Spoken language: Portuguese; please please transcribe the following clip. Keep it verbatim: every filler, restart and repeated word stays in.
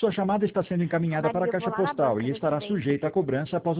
Sua chamada está sendo encaminhada Maria, para a eu caixa vou lá na postal banca e ver se estará vem. sujeita a cobrança após o